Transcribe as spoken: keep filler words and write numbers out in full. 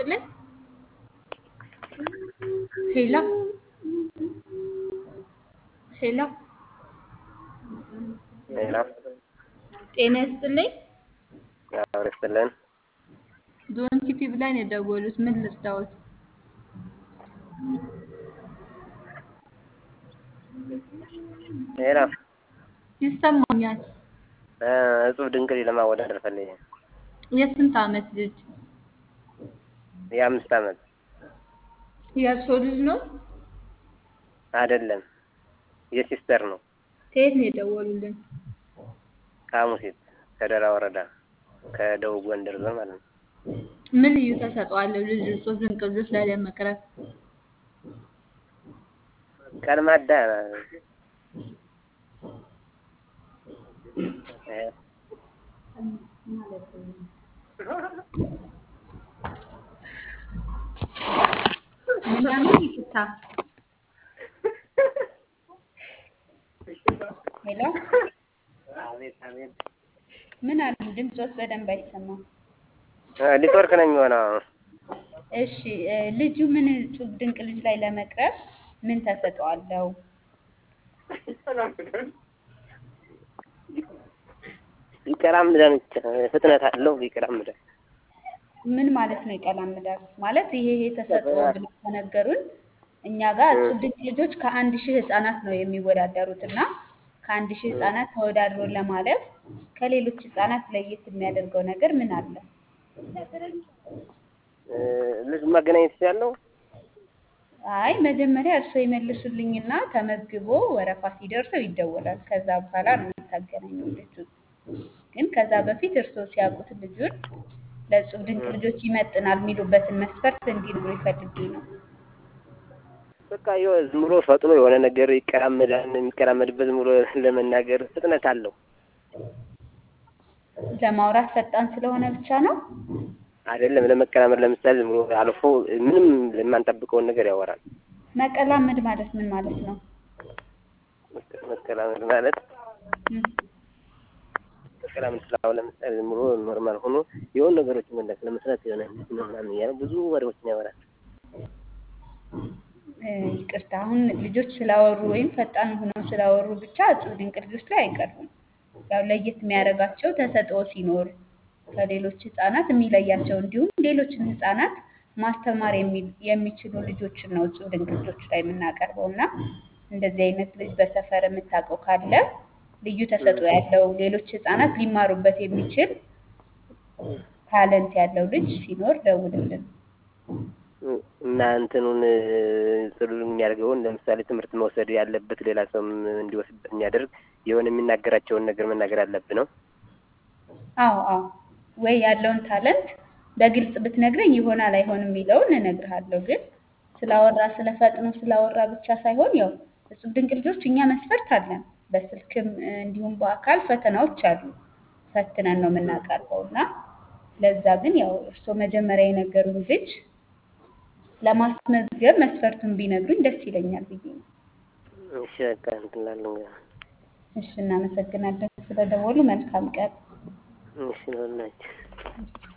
ይስጥልኝ። ሄሎ ሄሎ ሌላ ጤና ይስጥልኝ። ያው ይስጥልን። ዶንኪ ቲቪ ላይ ነው የደወሉት። ምን ልርዳዎት? ሌላ ይሰማኛል። እጹብ ድንቅ ለማወዳደር ፈልጌ የስንት ዓመት ልጅ? የአምስት ዓመት የእርሶ ልጅ ነው? አይደለም፣ የሲስተር ነው። ከየት ነው የደወሉልን? ከሐሙሲት ከደራ ወረዳ ከደቡብ ጎንደር ዞን ማለት ነው። ምን ልዩ ተሰጥኦ አለው ልጅ እጹብ ድንቅ ልጆች ላይ ለመቅረብ? ቀልማዳ ምናምን ይቅርታ። ሄሎ አቤት አቤት። ምን አሉ? ድምፆት በደንብ አይሰማም። ኔትወርክ ነው የሚሆነው። እሺ እ ልጁ ምን እጹብ ድንቅ ልጅ ላይ ለመቅረብ ምን ተሰጥኦ አለው? ይቀራምዳል፣ ፍጥነት አለው፣ ይቀራምዳል። ምን ማለት ነው ይቀላምዳል? ማለት ይሄ ይሄ ተሰጥኦ ብለው ከነገሩን እኛ ጋር እጹብ ድንቅ ልጆች ከአንድ ሺህ ህፃናት ነው የሚወዳደሩት እና ከአንድ ሺህ ህፃናት ተወዳድሮ ለማለፍ ከሌሎች ህፃናት ለየት የሚያደርገው ነገር ምን አለ? ልጅ ማገናኘት ያለው አይ መጀመሪያ እርስዎ ይመልሱልኝና ተመዝግቦ ወረፋ ሲደርሰው ይደወላል። ከዛ በኋላ ነው የምታገናኘው ልጁን። ግን ከዛ በፊት እርስዎ ሲያውቁት ልጁን ለእጹብ ድንቅ ልጆች ይመጥናል የሚሉበትን መስፈርት እንዲነግሩ ይፈልጉ ነው። በቃ ይኸው ዝም ብሎ ፈጥኖ የሆነ ነገር ይቀራመዳል። የሚቀራመድበት ዝም ብሎ ለመናገር ፍጥነት አለው። ለማውራት ፈጣን ስለሆነ ብቻ ነው? አይደለም፣ ለመቀራመድ ለምሳሌ ዝም ብሎ አልፎ ምንም የማንጠብቀውን ነገር ያወራል። መቀላመድ ማለት ምን ማለት ነው? መቀላመድ ማለት እም፣ መቀላመድ ስላው ለምሳሌ ዝም ብሎ ኖርማል ሆኖ የሆነ ነገሮች መለስ ለመስራት የሆነ እንዴት ነው ምናምን እያለ ብዙ ወሬዎችን ያወራል። እ ይቅርታ አሁን ልጆች ስላወሩ ወይም ፈጣን ሆነው ስላወሩ ብቻ እጹብ ድንቅ ልጆች ላይ አይቀርቡም። ያው ለየት የሚያደርጋቸው ተሰጥኦ ሲኖር ከሌሎች ህፃናት የሚለያቸው እንዲሁም ሌሎችን ህፃናት ማስተማር የሚ- የሚችሉ ልጆችን ነው እጹብ ድንቅ ልጆች ላይ የምናቀርበው እና እንደዚህ አይነት ልጅ በሰፈር የምታውቀው ካለ ልዩ ተሰጥኦ ያለው ሌሎች ህፃናት ሊማሩበት የሚችል ታለንት ያለው ልጅ ሲኖር ደውልልን። እና እንትኑን ጽሉ የሚያደርገውን ለምሳሌ ትምህርት መውሰድ ያለበት ሌላ ሰውም እንዲወስድበት የሚያደርግ የሆነ የሚናገራቸውን ነገር መናገር አለብህ ነው። አዎ አዎ፣ ወይ ያለውን ታለንት በግልጽ ብትነግረኝ ይሆናል አይሆንም የሚለውን እነግርሃለሁ። ግን ስላወራ ስለፈጥኖ ስላወራ ብቻ ሳይሆን ያው እጹብ ድንቅ ልጆች እኛ መስፈርት አለን። በስልክም እ፣ እንዲሁም በአካል ፈተናዎች አሉ። ፈትነን ነው የምናቀርበው እና ለዛ ግን ያው እርስዎ መጀመሪያ የነገሩን ልጅ ለማስመዝገብ መስፈርቱን ቢነግሩኝ ደስ ይለኛል ብዬ ነው። እሺ በቃ እንትን እላለሁ እንግዲህ። እሺ እናመሰግናለን ስለደወሉ። መልካም ቀን። እሺ ነው።